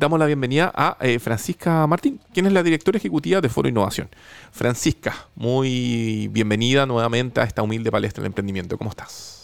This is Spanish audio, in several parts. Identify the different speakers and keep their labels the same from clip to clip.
Speaker 1: damos la bienvenida a Francisca Martín, quien es la directora ejecutiva de Foro Innovación. Francisca, muy bienvenida nuevamente a esta humilde palestra del emprendimiento. ¿Cómo estás?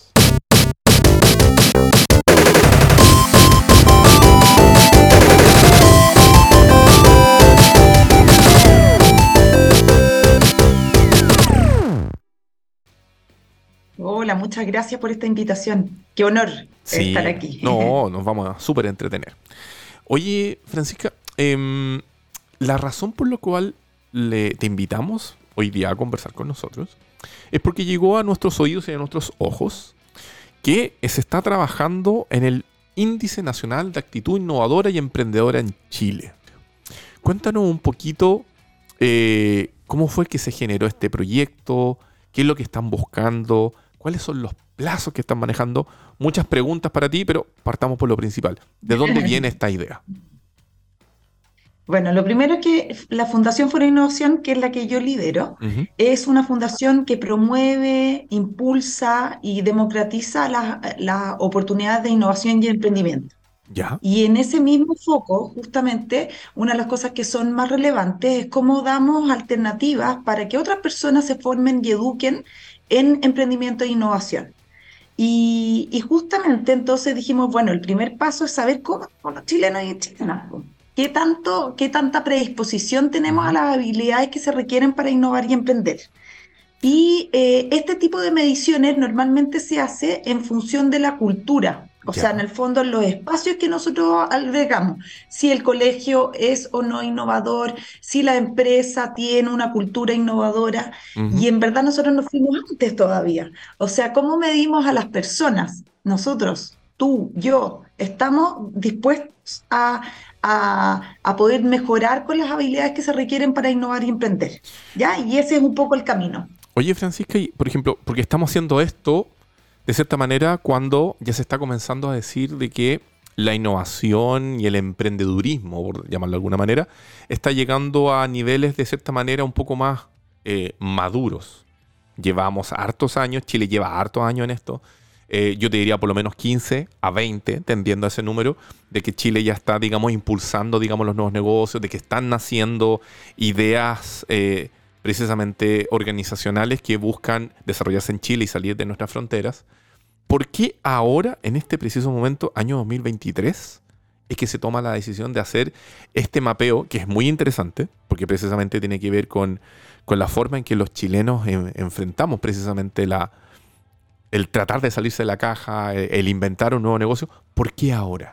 Speaker 2: Hola, muchas gracias por esta invitación. Qué honor estar
Speaker 1: Sí,
Speaker 2: aquí.
Speaker 1: no, nos vamos a súper entretener. Oye, Francisca, la razón por la cual te invitamos hoy día a conversar con nosotros es porque llegó a nuestros oídos y a nuestros ojos que se está trabajando en el Índice Nacional de Actitud Innovadora y Emprendedora en Chile. Cuéntanos un poquito cómo fue que se generó este proyecto, qué es lo que están buscando, cuáles son los plazos que están manejando. Muchas preguntas para ti, pero partamos por lo principal. ¿De dónde viene esta idea?
Speaker 2: Bueno, lo primero es que la Fundación Foro Innovación, que es la que yo lidero,
Speaker 1: Ujú.
Speaker 2: es una fundación que promueve, impulsa y democratiza las oportunidades de innovación y emprendimiento.
Speaker 1: Ya.
Speaker 2: Y en ese mismo foco, justamente, una de las cosas que son más relevantes es cómo damos alternativas para que otras personas se formen y eduquen en emprendimiento e innovación. Y justamente entonces dijimos, bueno, el primer paso es saber cómo son los chilenos y chilenas, po. Qué tanta predisposición tenemos a
Speaker 1: Ujú.
Speaker 2: las habilidades que se requieren para innovar y emprender? Y este tipo de mediciones normalmente se hace en función de la cultura, o sea, en
Speaker 1: Ya.
Speaker 2: el fondo en los espacios que nosotros albergamos, si el colegio es o no innovador, si la empresa tiene una cultura innovadora,
Speaker 1: Ujú.
Speaker 2: y en verdad nosotros nos fuimos antes todavía. O sea, ¿cómo medimos a las personas? Nosotros, tú, yo, estamos dispuestos a poder mejorar con las habilidades que se requieren para innovar y emprender. ¿Ya? Y ese es un poco el camino.
Speaker 1: Oye, Francisca, y, por ejemplo, porque estamos haciendo esto de cierta manera cuando ya se está comenzando a decir de que la innovación y el emprendedurismo, por llamarlo de alguna manera, está llegando a niveles de cierta manera un poco más maduros. Llevamos hartos años, Chile lleva hartos años en esto. Yo te diría por lo menos 15 a 20, tendiendo a ese número, de que Chile ya está, digamos, impulsando, digamos, los nuevos negocios, de que están naciendo ideas precisamente organizacionales que buscan desarrollarse en Chile y salir de nuestras fronteras. ¿Por qué ahora, en este preciso momento, año 2023, es que se toma la decisión de hacer este mapeo, que es muy interesante, porque precisamente tiene que ver con la forma en que los chilenos enfrentamos precisamente el tratar de salirse de la caja, el inventar un nuevo negocio? ¿Por qué ahora?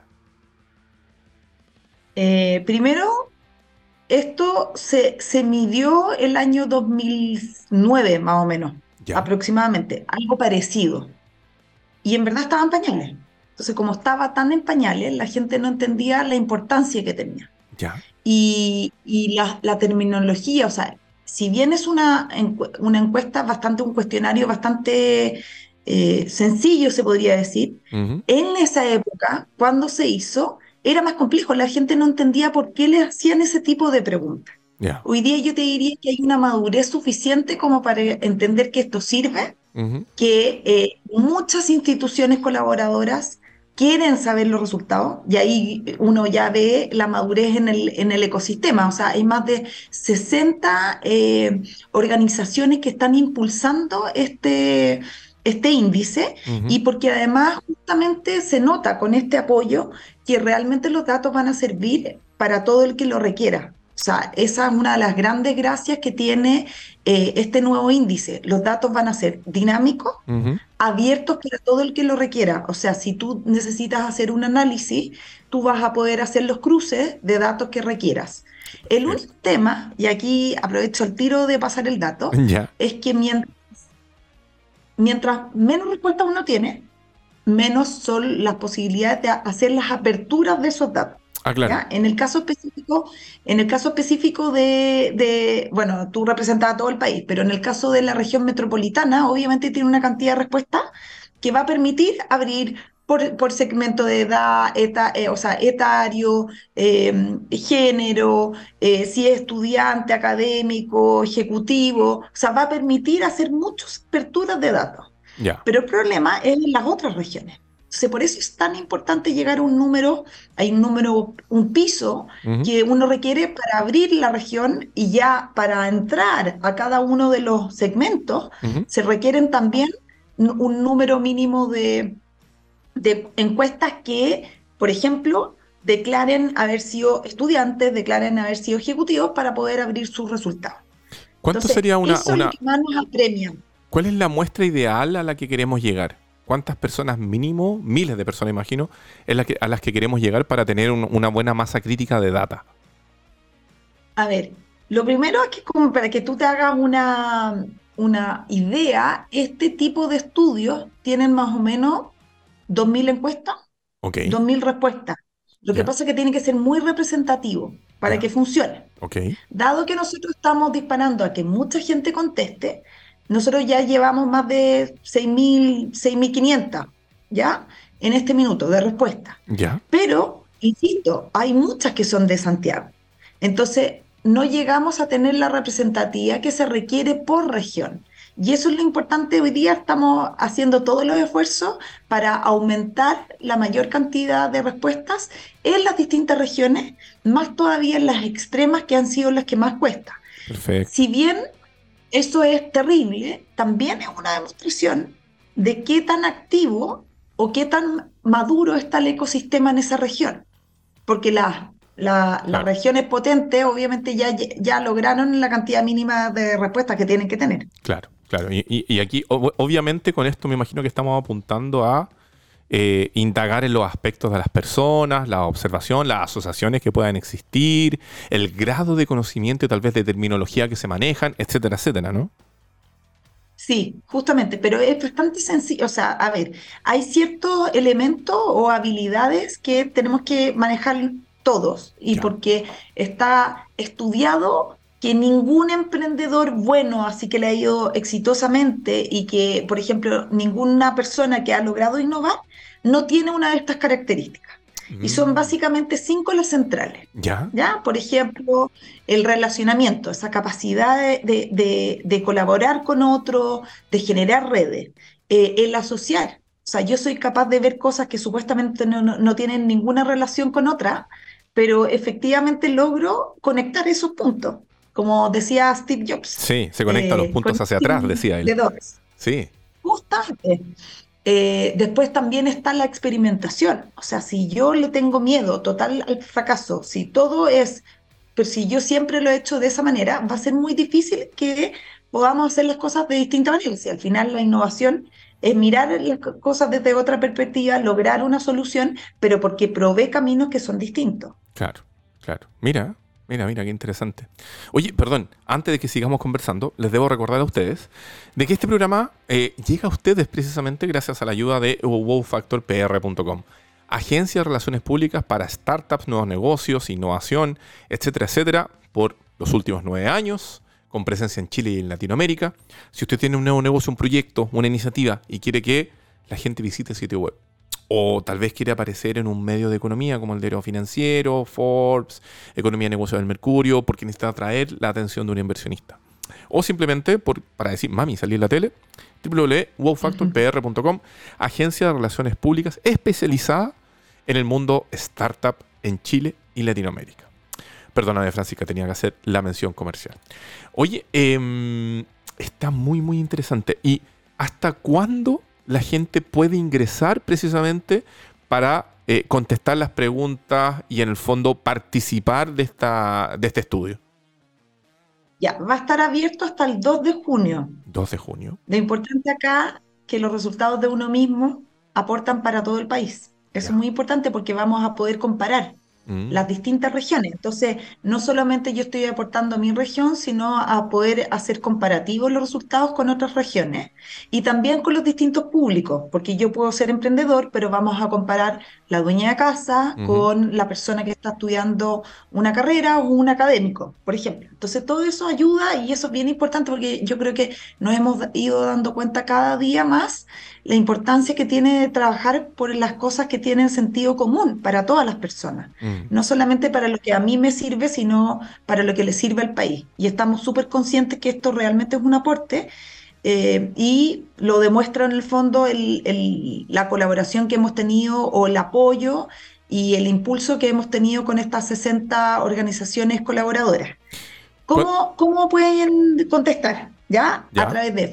Speaker 2: Primero, esto se midió el año 2009, más o menos,
Speaker 1: Ya,
Speaker 2: aproximadamente, algo parecido. Y en verdad estaba en pañales. Entonces, como estaba tan en pañales, la gente no entendía la importancia que tenía.
Speaker 1: ya.
Speaker 2: Y la terminología, o sea, si bien es una encuesta bastante, un cuestionario bastante sencillo, se podría decir,
Speaker 1: Ujú.
Speaker 2: en esa época, cuando se hizo, era más complejo. La gente no entendía por qué le hacían ese tipo de preguntas.
Speaker 1: Ya.
Speaker 2: Hoy día yo te diría que hay una madurez suficiente como para entender que esto sirve,
Speaker 1: Ujú.
Speaker 2: que muchas instituciones colaboradoras quieren saber los resultados y ahí uno ya ve la madurez en el ecosistema. O sea, hay más de 60 organizaciones que están impulsando este índice
Speaker 1: Ujú.
Speaker 2: y porque además justamente se nota con este apoyo que realmente los datos van a servir para todo el que lo requiera. O sea, esa es una de las grandes gracias que tiene este nuevo índice. Los datos van a ser dinámicos,
Speaker 1: Ujú.
Speaker 2: abiertos para todo el que lo requiera. O sea, si tú necesitas hacer un análisis, tú vas a poder hacer los cruces de datos que requieras. El único
Speaker 1: Perfecto.
Speaker 2: tema, y aquí aprovecho el tiro de pasar el dato,
Speaker 1: Ya.
Speaker 2: es que mientras menos respuestas uno tiene, menos son las posibilidades de hacer las aperturas de esos datos.
Speaker 1: Ah, claro.
Speaker 2: ¿Ya? En el caso específico bueno, tú representas a todo el país, pero en el caso de la región metropolitana, obviamente tiene una cantidad de respuestas que va a permitir abrir por segmento de edad, o sea, etario, género, si es estudiante, académico, ejecutivo, o sea, va a permitir hacer muchas aperturas de datos.
Speaker 1: Ya.
Speaker 2: Pero el problema es en las otras regiones. Entonces, por eso es tan importante llegar a un número, hay un número, un piso
Speaker 1: Ujú,
Speaker 2: que uno requiere para abrir la región y ya para entrar a cada uno de los segmentos
Speaker 1: ujú.
Speaker 2: se requieren también un número mínimo de encuestas que, por ejemplo, declaren haber sido estudiantes, declaren haber sido ejecutivos para poder abrir sus resultados.
Speaker 1: ¿Cuánto
Speaker 2: Entonces,
Speaker 1: sería
Speaker 2: eso es lo que más nos apremia.
Speaker 1: cuál es la muestra ideal a la que queremos llegar? ¿Cuántas personas mínimo, miles de personas imagino, a las que queremos llegar para tener una buena masa crítica de data?
Speaker 2: A ver, lo primero es que como para que tú te hagas una idea, este tipo de estudios tienen más o menos 2.000 encuestas,
Speaker 1: Ok,
Speaker 2: 2.000 respuestas. Lo que
Speaker 1: ya,
Speaker 2: pasa es que tiene que ser muy representativo para
Speaker 1: ya,
Speaker 2: que funcione.
Speaker 1: ok,
Speaker 2: Dado que nosotros estamos disparando a que mucha gente conteste, nosotros ya llevamos más de 6.500, ¿ya? En este minuto de respuesta.
Speaker 1: ya,
Speaker 2: Pero, insisto, hay muchas que son de Santiago. Entonces, no llegamos a tener la representatividad que se requiere por región. Y eso es lo importante. Hoy día estamos haciendo todos los esfuerzos para aumentar la mayor cantidad de respuestas en las distintas regiones, más todavía en las extremas que han sido las que más cuesta.
Speaker 1: perfecto.
Speaker 2: Si bien eso es terrible, también es una demostración de qué tan activo o qué tan maduro está el ecosistema en esa región. Porque las
Speaker 1: Claro,
Speaker 2: regiones potentes obviamente ya lograron la cantidad mínima de respuestas que tienen que tener.
Speaker 1: claro, claro. Y aquí, obviamente, con esto me imagino que estamos apuntando a indagar en los aspectos de las personas, la observación, las asociaciones que puedan existir, el grado de conocimiento y tal vez de terminología que se manejan, etcétera, etcétera, ¿no?
Speaker 2: Sí, justamente, pero es bastante sencillo. O sea, a ver, hay ciertos elementos o habilidades que tenemos que manejar todos y
Speaker 1: Ya.
Speaker 2: porque está estudiado que ningún emprendedor bueno, así que le ha ido exitosamente y que, por ejemplo, ninguna persona que ha logrado innovar no tiene una de estas características. Y son
Speaker 1: Mm,
Speaker 2: básicamente cinco las centrales.
Speaker 1: ya,
Speaker 2: ¿Ya? Por ejemplo, el relacionamiento, esa capacidad de colaborar con otro, de generar redes, el asociar. O sea, yo soy capaz de ver cosas que supuestamente no tienen ninguna relación con otras, pero efectivamente logro conectar esos puntos, como decía Steve Jobs,
Speaker 1: sí, se conectan los puntos hacia atrás,
Speaker 2: connecting
Speaker 1: decía él.
Speaker 2: the dots.
Speaker 1: Sí,
Speaker 2: Justamente. Después también está la experimentación. O sea, si yo le tengo miedo total al fracaso, si todo es, pero si yo siempre lo he hecho de esa manera, va a ser muy difícil que podamos hacer las cosas de distinta manera. Si al final la innovación es mirar las cosas desde otra perspectiva, lograr una solución, pero porque probé caminos que son distintos.
Speaker 1: claro, claro. Mira, mira, mira, qué interesante. Oye, perdón, antes de que sigamos conversando, les debo recordar a ustedes de que este programa llega a ustedes precisamente gracias a la ayuda de wowfactorpr.com, agencia de relaciones públicas para startups, nuevos negocios, innovación, etcétera, etcétera, por los últimos 9 años, con presencia en Chile y en Latinoamérica. Si usted tiene un nuevo negocio, un proyecto, una iniciativa y quiere que la gente visite el sitio web, o tal vez quiere aparecer en un medio de economía como el diario financiero, Forbes, Economía y Negocios del Mercurio, porque necesita atraer la atención de un inversionista. O simplemente para decir, mami, salí en la tele, www.wowfactorpr.com, agencia de relaciones públicas especializada en el mundo startup en Chile y Latinoamérica. Perdóname, Francisca, tenía que hacer la mención comercial. Oye, está muy, muy interesante. ¿Y hasta cuándo la gente puede ingresar precisamente para contestar las preguntas y en el fondo participar de este estudio?
Speaker 2: Ya, va a estar abierto hasta el 2 de junio.
Speaker 1: 2 de junio.
Speaker 2: Lo importante acá que los resultados de uno mismo aportan para todo el país. Eso es
Speaker 1: Ya.
Speaker 2: muy importante porque vamos a poder comparar
Speaker 1: Mm,
Speaker 2: las distintas regiones. Entonces, no solamente yo estoy aportando a mi región, sino a poder hacer comparativos los resultados con otras regiones y también con los distintos públicos, porque yo puedo ser emprendedor, pero vamos a comparar la dueña de casa
Speaker 1: ujú.
Speaker 2: con la persona que está estudiando una carrera o un académico, por ejemplo. Entonces, todo eso ayuda y eso es bien importante porque yo creo que nos hemos ido dando cuenta cada día más la importancia que tiene trabajar por las cosas que tienen sentido común para todas las personas,
Speaker 1: Mm,
Speaker 2: no solamente para lo que a mí me sirve, sino para lo que le sirve al país. Y estamos súper conscientes que esto realmente es un aporte, y lo demuestra en el fondo la colaboración que hemos tenido o el apoyo y el impulso que hemos tenido con estas 60 organizaciones colaboradoras.
Speaker 1: ¿Cuál-
Speaker 2: ¿Cómo pueden contestar? ¿Ya? A
Speaker 1: Ya,
Speaker 2: través de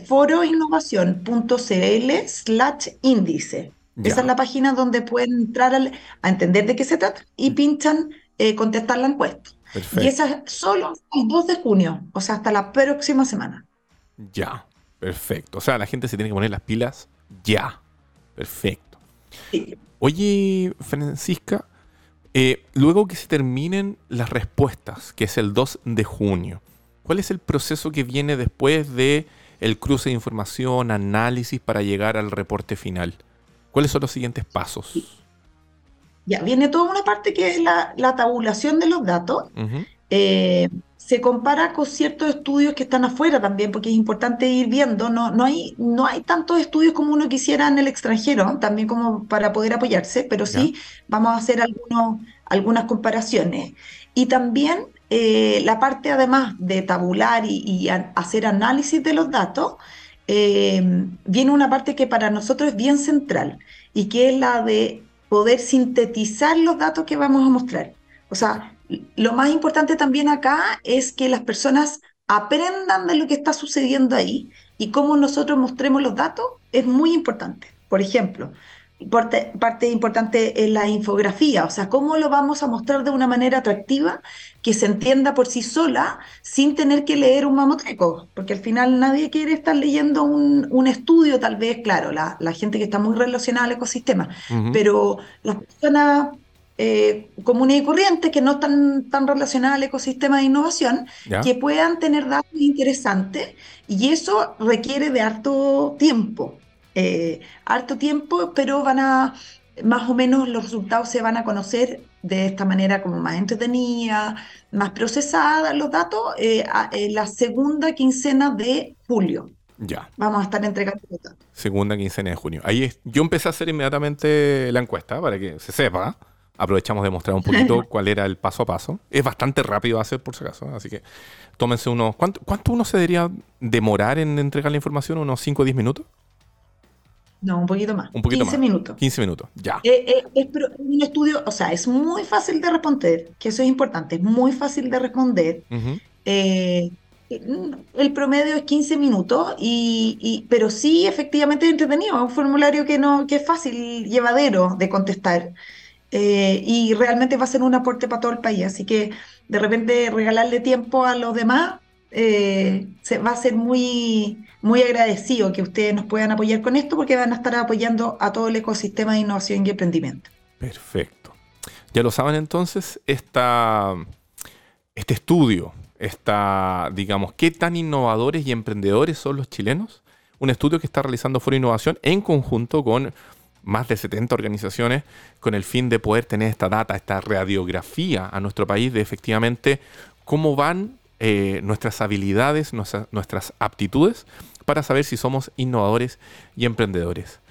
Speaker 2: foroinnovación.cl/índice. Esa es
Speaker 1: ya,
Speaker 2: la página donde pueden entrar a entender de qué se trata y pinchan contestar la encuesta. Y esa
Speaker 1: perfecto.
Speaker 2: es solo hasta el 2 de junio, o sea, hasta la próxima semana.
Speaker 1: Ya, perfecto. O sea, la gente se tiene que poner las pilas ya. Perfecto.
Speaker 2: Sí.
Speaker 1: Oye, Francisca, luego que se terminen las respuestas, que es el 2 de junio, ¿cuál es el proceso que viene después de el cruce de información, análisis para llegar al reporte final? ¿Cuáles son los siguientes pasos?
Speaker 2: Ya, viene toda una parte que es la tabulación de los datos.
Speaker 1: Ujú.
Speaker 2: Se compara con ciertos estudios que están afuera también, porque es importante ir viendo, no hay tantos estudios como uno quisiera en el extranjero, también como para poder apoyarse, pero
Speaker 1: Ya,
Speaker 2: sí vamos a hacer algunas comparaciones. Y también la parte, además de tabular y hacer análisis de los datos, viene una parte que para nosotros es bien central y que es la de poder sintetizar los datos que vamos a mostrar. O sea, lo más importante también acá es que las personas aprendan de lo que está sucediendo ahí y cómo nosotros mostremos los datos es muy importante. Por ejemplo, parte importante es la infografía, o sea, cómo lo vamos a mostrar de una manera atractiva que se entienda por sí sola sin tener que leer un mamotreco, porque al final nadie quiere estar leyendo un estudio, tal vez, claro, la gente que está muy relacionada al ecosistema,
Speaker 1: ujú,
Speaker 2: pero las personas comunes y corrientes que no están tan relacionadas al ecosistema de innovación,
Speaker 1: ya,
Speaker 2: que puedan tener datos interesantes y eso requiere de harto tiempo, pero más o menos los resultados se van a conocer de esta manera como más entretenida, más procesada los datos, en la segunda quincena de julio.
Speaker 1: ya.
Speaker 2: Vamos a estar entregando los datos.
Speaker 1: Segunda quincena de junio. Yo empecé a hacer inmediatamente la encuesta para que se sepa. Aprovechamos de mostrar un poquito cuál era el paso a paso. Es bastante rápido de hacer, por si acaso. Así que tómense unos. ¿Cuánto uno se debería demorar en entregar la información? ¿Unos 5 o 10 minutos?
Speaker 2: No, un poquito más,
Speaker 1: Un poquito
Speaker 2: 15
Speaker 1: más.
Speaker 2: minutos.
Speaker 1: 15 minutos. Ya.
Speaker 2: Es un estudio, o sea, es muy fácil de responder, que eso es importante, es muy fácil de responder.
Speaker 1: Ujú.
Speaker 2: Eh, el promedio es 15 minutos, pero sí, efectivamente es entretenido, es un formulario que es fácil, llevadero de contestar, y realmente va a ser un aporte para todo el país, así que de repente regalarle tiempo a los demás va a ser muy, muy agradecido que ustedes nos puedan apoyar con esto porque van a estar apoyando a todo el ecosistema de innovación y emprendimiento.
Speaker 1: Perfecto. Ya lo saben entonces, este estudio, digamos, ¿qué tan innovadores y emprendedores son los chilenos? Un estudio que está realizando Foro Innovación en conjunto con más de 70 organizaciones con el fin de poder tener esta data, esta radiografía a nuestro país de efectivamente cómo van nuestras habilidades, nuestras aptitudes para saber si somos innovadores y emprendedores.